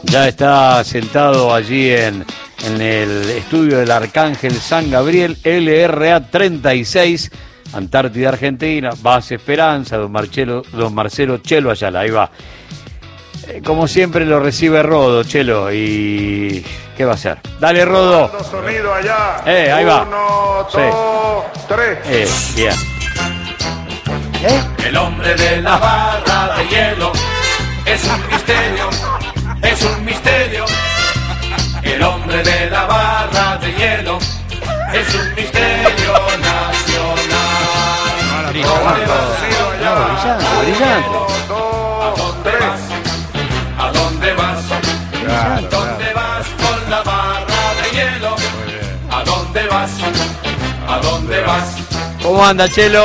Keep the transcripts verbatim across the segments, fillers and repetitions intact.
Ya está sentado allí en, en el estudio del Arcángel San Gabriel, L R A treinta y seis, Antártida Argentina, Base Esperanza, don Marcelo, don Marcelo Chelo Ayala, ahí va. Eh, como siempre lo recibe Rodo, Chelo, y ¿qué va a hacer? Dale, Rodo. Sonido allá. Eh, ahí va. Uno, Sí. dos, tres. Eh, bien. ¿Eh? El hombre de la barra de hielo es un misterio, es un misterio. El hombre de la barra de hielo es un misterio nacional. Brillante, brillante. ¿A dónde vas? ¿A dónde vas? ¿A dónde vas con la barra de hielo? ¿A dónde vas? ¿A dónde vas? ¿Cómo anda, Chelo?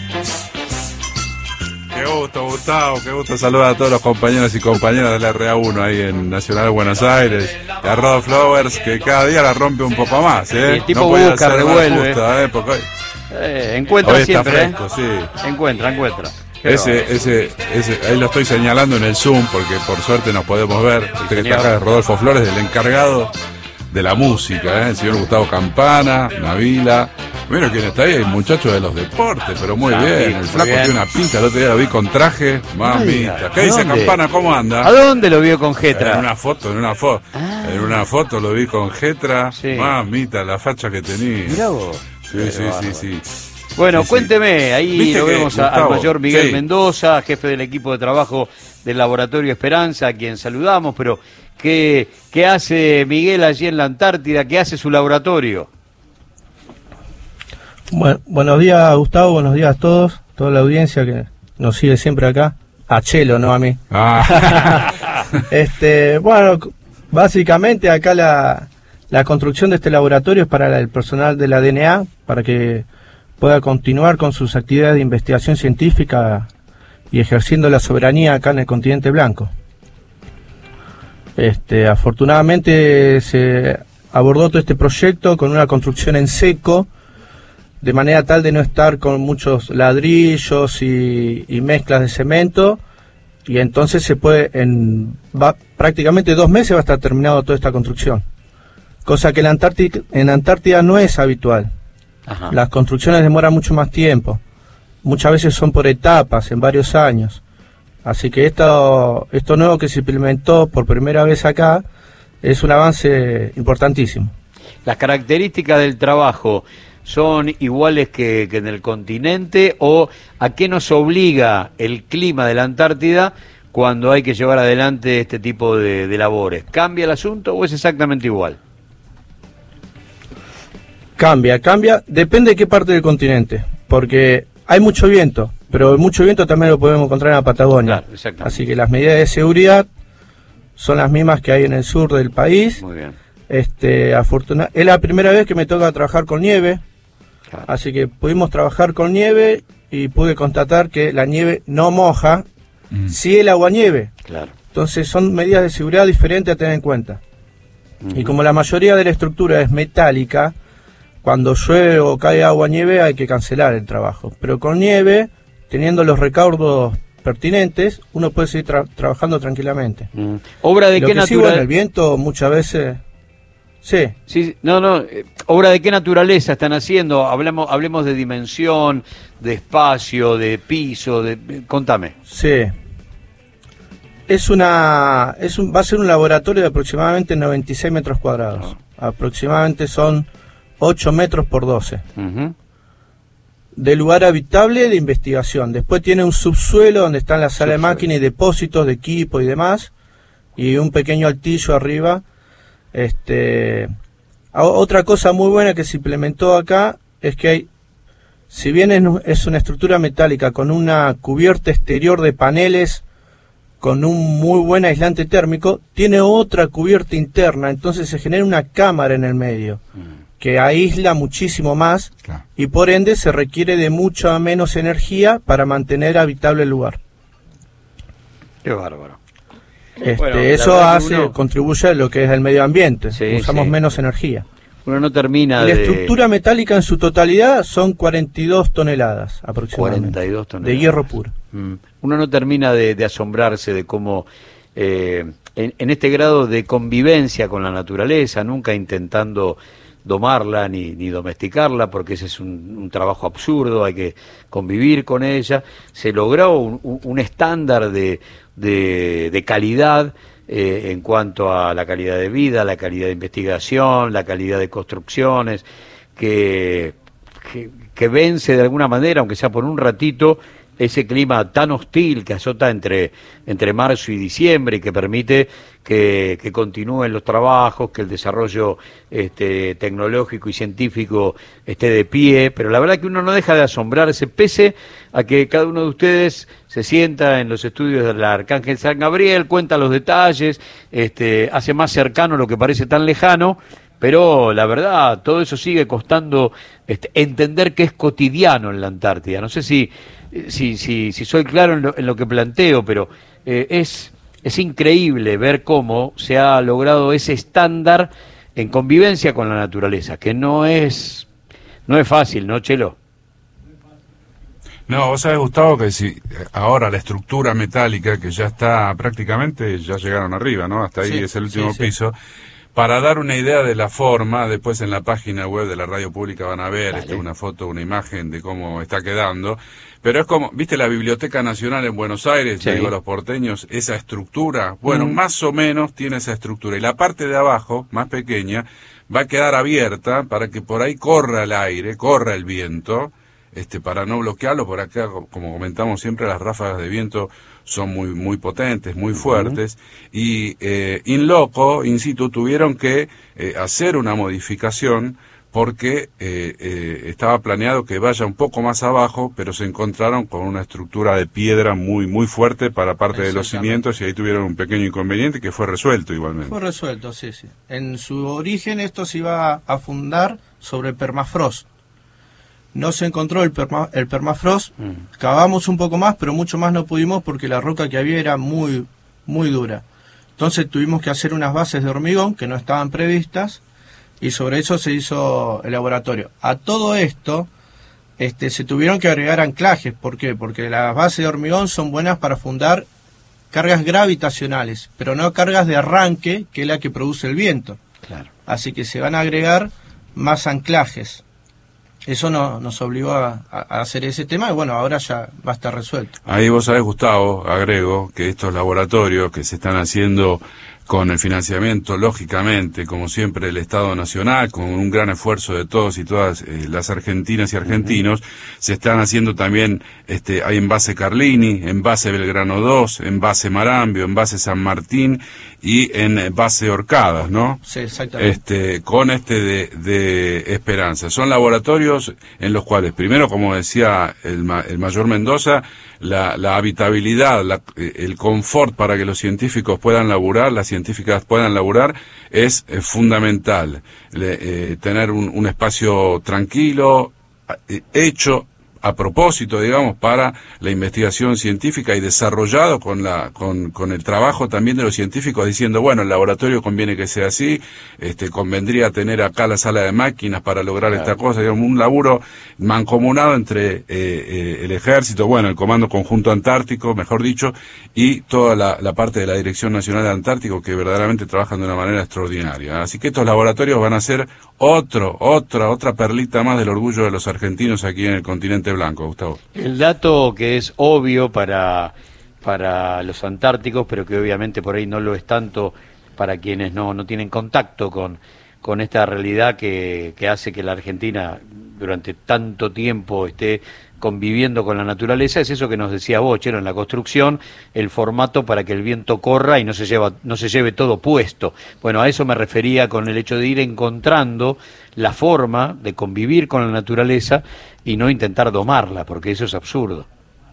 Qué gusto, Gustavo, qué gusto saludar a todos los compañeros y compañeras de la R A uno ahí en Nacional de Buenos Aires, y a Rodo Flowers, que cada día la rompe un poco más, ¿eh? Y el tipo no podía busca, ser más revuelve. justa, ¿eh? Porque hoy, Eh, encuentra hoy está siempre, fresco, ¿eh? sí. Encuentra, encuentra. Qué Ese, ese, ese, ahí lo estoy señalando en el Zoom, porque por suerte nos podemos ver. Este que está acá es Rodolfo Flores, el encargado de la música, ¿eh? El señor Gustavo Campana, Navila. Bueno, quién está ahí, el muchacho de los deportes, pero muy Ah, bien. sí, El muy flaco bien. tiene una pinta, el otro día lo vi con traje, mamita. ¿Qué ¿A dice dónde? Campana? ¿Cómo anda? ¿A dónde lo vio con En Getra? una foto, en una foto. Ah. En una foto lo vi con Getra. Sí. Mamita, la facha que tenía. Mirá vos. Sí, Qué sí, sí, bárbaro. sí. Bueno, Sí, sí. cuénteme, ahí Viste lo que, vemos a- al Gustavo, mayor Miguel sí. Mendoza, jefe del equipo de trabajo del Laboratorio Esperanza, a quien saludamos, pero ¿qué, qué hace Miguel allí en la Antártida? ¿Qué hace su laboratorio? Bueno, buenos días, Gustavo, buenos días a todos, toda la audiencia que nos sigue siempre acá. A Chelo, no a mí. Ah. Este, bueno, c- básicamente acá la, la construcción de este laboratorio es para el personal de la D N A, para que pueda continuar con sus actividades de investigación científica y ejerciendo la soberanía acá en el continente blanco. Este, afortunadamente se abordó todo este proyecto con una construcción en seco, de manera tal de no estar con muchos ladrillos y, y mezclas de cemento, y entonces se puede, en va, prácticamente dos meses va a estar terminado toda esta construcción, cosa que en la Antártida, en Antártida no es habitual. Ajá. Las construcciones demoran mucho más tiempo, muchas veces son por etapas, en varios años, así que esto, esto nuevo que se implementó por primera vez acá es un avance importantísimo. ¿Las características del trabajo son iguales que, que en el continente, o a qué nos obliga el clima de la Antártida cuando hay que llevar adelante este tipo de, de labores? ¿Cambia el asunto o es exactamente igual? Cambia, cambia, depende de qué parte del continente, porque hay mucho viento, pero mucho viento también lo podemos encontrar en la Patagonia. Claro, exactamente. Así que las medidas de seguridad son las mismas que hay en el sur del país. Muy bien. Este, afortuna- es la primera vez que me toca trabajar con nieve, Claro. así que pudimos trabajar con nieve y pude constatar que la nieve no moja, Mm. sí el agua nieve. Claro. Entonces son medidas de seguridad diferentes a tener en cuenta. Y como la mayoría de la estructura es metálica, cuando llueve o cae agua nieve hay que cancelar el trabajo. Pero con nieve, teniendo los recaudos pertinentes, uno puede seguir tra- trabajando tranquilamente. Mm. ¿Obra de Lo qué que sí, bueno, el naturaleza? viento muchas veces... Sí, Sí, no, no. eh, ¿Obra de qué naturaleza están haciendo? Hablamos, hablemos de dimensión, de espacio, de piso, de, eh, contame. sí. Es una, es un, va a ser un laboratorio de aproximadamente noventa y seis metros cuadrados. Aproximadamente son ocho metros por doce. Ujú. De lugar habitable de investigación. Después tiene un subsuelo donde están la sala de Subsuelo. máquina y depósitos de equipo y demás, y un pequeño altillo arriba. Este, a- otra cosa muy buena que se implementó acá es que hay, si bien es, es una estructura metálica con una cubierta exterior de paneles con un muy buen aislante térmico, tiene otra cubierta interna, entonces se genera una cámara en el medio que aísla muchísimo más, Claro. y por ende se requiere de mucha menos energía para mantener habitable el lugar. Qué bárbaro. Este, Bueno, la eso verdad que hace, uno- contribuye a lo que es el medio ambiente. Sí, Usamos sí. menos energía. Uno no termina Y la de... estructura metálica en su totalidad son cuarenta y dos toneladas aproximadamente. cuarenta y dos toneladas. De hierro puro. Mm. Uno no termina de, de asombrarse de cómo eh, en, en este grado de convivencia con la naturaleza, nunca intentando domarla ni, ni domesticarla, porque ese es un, un trabajo absurdo, hay que convivir con ella. Se logró un, un estándar de, de, de calidad eh, en cuanto a la calidad de vida, la calidad de investigación, la calidad de construcciones, que, que, que vence de alguna manera, aunque sea por un ratito, ese clima tan hostil que azota entre, entre marzo y diciembre y que permite que, que continúen los trabajos, que el desarrollo este, tecnológico y científico esté de pie, pero la verdad que uno no deja de asombrarse, pese a que cada uno de ustedes se sienta en los estudios del Arcángel San Gabriel, cuenta los detalles, este, hace más cercano lo que parece tan lejano, pero la verdad, todo eso sigue costando este, entender que es cotidiano en la Antártida. No sé si Si, si, si soy claro en lo, en lo que planteo, pero eh, es, es increíble ver cómo se ha logrado ese estándar en convivencia con la naturaleza, que no es, no es fácil, ¿no, Chelo? No, vos sabés, Gustavo, que si ahora la estructura metálica, que ya está prácticamente, ya llegaron arriba, ¿no? Hasta ahí sí, es el último sí, piso. Sí. Para dar una idea de la forma, después en la página web de la radio pública van a ver este, una foto, una imagen de cómo está quedando. Pero es como, ¿viste la Biblioteca Nacional en Buenos Aires? Sí. Digo, los porteños, esa estructura, bueno, mm. más o menos tiene esa estructura. Y la parte de abajo, más pequeña, va a quedar abierta para que por ahí corra el aire, corra el viento, este, para no bloquearlo. Por acá, como comentamos siempre, las ráfagas de viento son muy muy potentes, muy fuertes, uh-huh. y eh, in loco, in situ, tuvieron que eh, hacer una modificación porque eh, eh, estaba planeado que vaya un poco más abajo, pero se encontraron con una estructura de piedra muy muy fuerte para parte de los cimientos y ahí tuvieron un pequeño inconveniente que fue resuelto igualmente. Fue resuelto, sí, sí. En su origen esto se iba a fundar sobre permafrost. No se encontró el, perma, el permafrost, mm. cavamos un poco más, pero mucho más no pudimos porque la roca que había era muy, muy dura. Entonces tuvimos que hacer unas bases de hormigón que no estaban previstas y sobre eso se hizo el laboratorio. A todo esto este, se tuvieron que agregar anclajes. ¿Por qué? Porque las bases de hormigón son buenas para fundar cargas gravitacionales, pero no cargas de arranque, que es la que produce el viento. Claro. Así que se van a agregar más anclajes. Eso no, nos obligó a, a hacer ese tema y bueno, ahora ya va a estar resuelto. Ahí vos sabés, Gustavo, agrego que estos laboratorios que se están haciendo con el financiamiento, lógicamente, como siempre, el Estado Nacional, con un gran esfuerzo de todos y todas eh, las argentinas y argentinos, uh-huh. se están haciendo también, este, hay en base Carlini, en base Belgrano dos, en base Marambio, en base San Martín y en base Orcadas, ¿no? Sí, exactamente. Este, con este de, de Esperanza. Son laboratorios en los cuales, primero, como decía el, el mayor Mendoza, la, la habitabilidad, la, el confort para que los científicos puedan laburar, las científicas puedan laburar, es eh, fundamental. Le, eh, tener un, un espacio tranquilo, eh, hecho a propósito, digamos, para la investigación científica y desarrollado con la con, con el trabajo también de los científicos diciendo, bueno, el laboratorio conviene que sea así, este convendría tener acá la sala de máquinas para lograr claro. esta cosa, digamos, un laburo mancomunado entre eh, eh, el ejército, bueno, el Comando Conjunto Antártico, mejor dicho, y toda la, la parte de la Dirección Nacional de Antártico que verdaderamente trabajan de una manera extraordinaria. Así que estos laboratorios van a ser otro, otra, otra perlita más del orgullo de los argentinos aquí en el continente blanco, Gustavo. El dato que es obvio para, para los antárticos, pero que obviamente por ahí no lo es tanto para quienes no, no tienen contacto con, con esta realidad que, que hace que la Argentina durante tanto tiempo esté conviviendo con la naturaleza, es eso que nos decía vos, Chelo, en la construcción, el formato para que el viento corra y no se lleva, no se lleve todo puesto. Bueno, a eso me refería con el hecho de ir encontrando la forma de convivir con la naturaleza y no intentar domarla, porque eso es absurdo.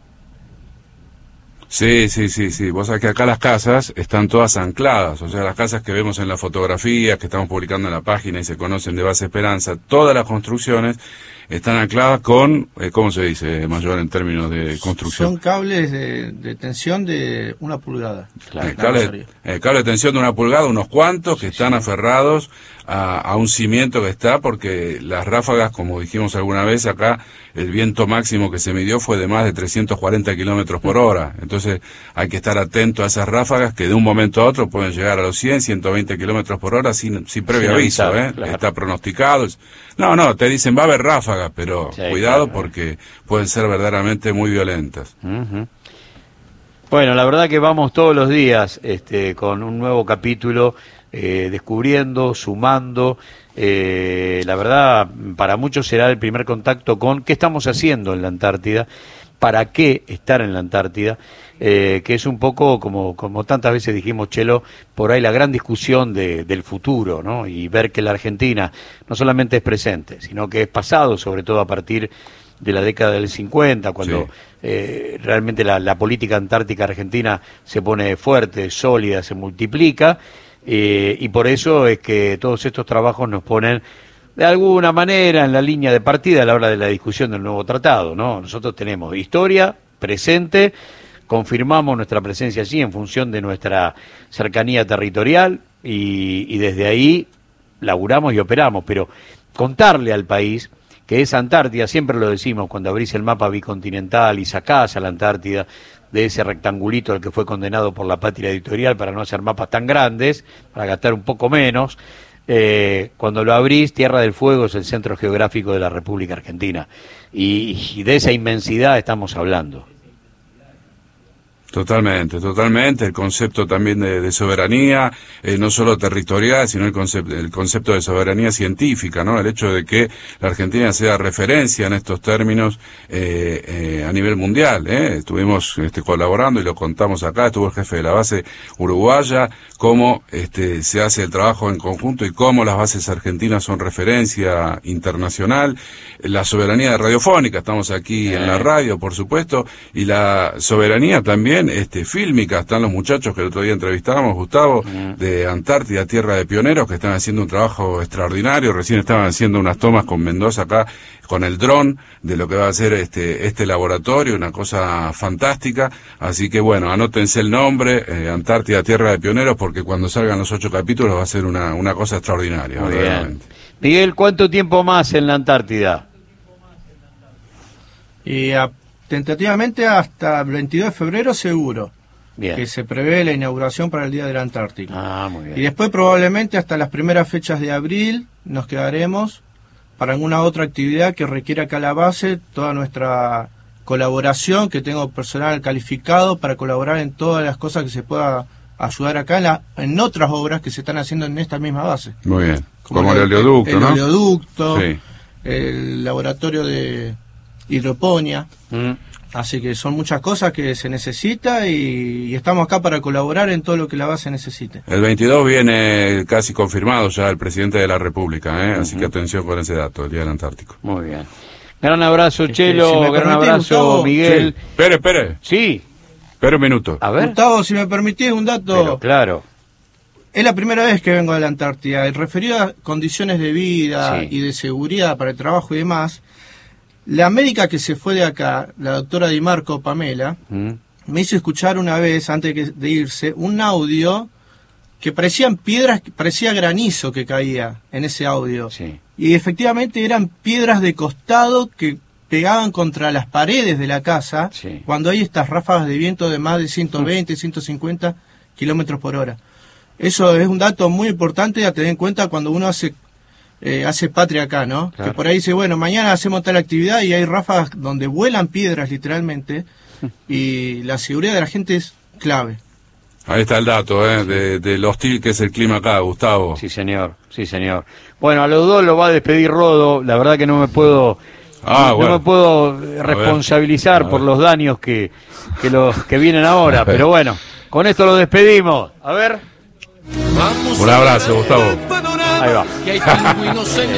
Sí, sí, sí, sí. Vos sabés que acá las casas están todas ancladas, o sea, las casas que vemos en la fotografía, que estamos publicando en la página y se conocen de Base Esperanza, todas las construcciones están ancladas con, eh, ¿cómo se dice, Mayor, en términos de construcción? Son cables de, de tensión de una pulgada. Claro, eh, cable, eh, cable de tensión de una pulgada, unos cuantos que sí, están sí. aferrados a, a un cimiento que está, porque las ráfagas, como dijimos alguna vez acá, el viento máximo que se midió fue de más de trescientos cuarenta kilómetros por hora. Entonces hay que estar atento a esas ráfagas que de un momento a otro pueden llegar a los cien, ciento veinte kilómetros por hora sin, sin previo sí, aviso, ¿eh? Claro. Está pronosticado. No, no, te dicen va a haber ráfagas, pero sí, cuidado claro. porque pueden ser verdaderamente muy violentas. Uh-huh. Bueno, la verdad que vamos todos los días este, con un nuevo capítulo, eh, descubriendo, sumando. Eh, la verdad, para muchos será el primer contacto con qué estamos haciendo en la Antártida, para qué estar en la Antártida, eh, que es un poco, como, como tantas veces dijimos, Chelo, por ahí la gran discusión de, del futuro, ¿no? Y ver que la Argentina no solamente es presente, sino que es pasado, sobre todo a partir de la década del cincuenta, cuando sí. eh, realmente la, la política antártica argentina se pone fuerte, sólida, se multiplica, eh, y por eso es que todos estos trabajos nos ponen de alguna manera en la línea de partida a la hora de la discusión del nuevo tratado, ¿no? Nosotros tenemos historia, presente, confirmamos nuestra presencia allí en función de nuestra cercanía territorial y, y desde ahí laburamos y operamos, pero contarle al país que esa Antártida, siempre lo decimos cuando abrís el mapa bicontinental y sacás a la Antártida de ese rectangulito al que fue condenado por la Patria Editorial para no hacer mapas tan grandes, para gastar un poco menos, eh, cuando lo abrís, Tierra del Fuego es el centro geográfico de la República Argentina, y, y de esa inmensidad estamos hablando. Totalmente, totalmente. El concepto también de, de soberanía, eh, no solo territorial, sino el concepto, el concepto de soberanía científica, ¿no? El hecho de que la Argentina sea referencia en estos términos eh, eh, a nivel mundial, ¿eh? Estuvimos este, colaborando y lo contamos acá, estuvo el jefe de la base uruguaya, cómo este, se hace el trabajo en conjunto y cómo las bases argentinas son referencia internacional. La soberanía radiofónica, estamos aquí en la radio, por supuesto, y la soberanía también este fílmica. Están los muchachos que el otro día entrevistábamos, Gustavo, uh-huh. de Antártida, Tierra de Pioneros, que están haciendo un trabajo extraordinario. Recién estaban haciendo unas tomas con Mendoza acá, con el dron, de lo que va a ser este este laboratorio, una cosa fantástica. Así que bueno, anótense el nombre, eh, Antártida, Tierra de Pioneros, porque cuando salgan los ocho capítulos va a ser una, una cosa extraordinaria. Muy bien. Miguel, ¿cuánto tiempo más en la Antártida? Y a tentativamente hasta el veintidós de febrero seguro. Bien. Que se prevé la inauguración para el Día de la Antártica. Ah, muy bien. Y después probablemente hasta las primeras fechas de abril nos quedaremos para alguna otra actividad que requiera acá la base, toda nuestra colaboración, que tengo personal calificado para colaborar en todas las cosas que se pueda ayudar acá en, la, en otras obras que se están haciendo en esta misma base. Muy bien. Como, Como el, el oleoducto, el, ¿no? El oleoducto, sí. El laboratorio de hidroponía, mm. así que son muchas cosas que se necesita y, y estamos acá para colaborar en todo lo que la base necesite. El veintidós viene casi confirmado ya el presidente de la República, ¿eh? Uh-huh. Así que atención con ese dato, el Día del Antártico. Muy bien. Gran abrazo, este, Chelo, si gran abrazo, Gustavo, Miguel. Sí. Espere, espere. Sí. Espere un minuto. A ver. Gustavo, si me permitís un dato. Pero, claro. Es la primera vez que vengo a la Antártida. Referido a condiciones de vida sí. y de seguridad para el trabajo y demás, la médica que se fue de acá, la doctora Di Marco Pamela, mm. me hizo escuchar una vez, antes de irse, un audio que parecían piedras, parecía granizo que caía en ese audio. Sí. Y efectivamente eran piedras de costado que pegaban contra las paredes de la casa sí. cuando hay estas ráfagas de viento de más de ciento veinte, mm. ciento cincuenta kilómetros por hora. Eso es un dato muy importante a tener en cuenta cuando uno hace eh, hace patria acá, ¿no? Claro. Que por ahí dice, bueno, mañana hacemos tal actividad y hay ráfagas donde vuelan piedras literalmente y la seguridad de la gente es clave. Ahí está el dato, ¿eh? De, de lo hostil que es el clima acá, Gustavo. Sí, señor, sí, señor. Bueno, a los dos lo va a despedir Rodo, la verdad que no me puedo... Ah, no, bueno. no me puedo responsabilizar por los daños que, que, los, que vienen ahora, pero bueno, con esto lo despedimos. A ver... Un abrazo, Gustavo. Ahí va.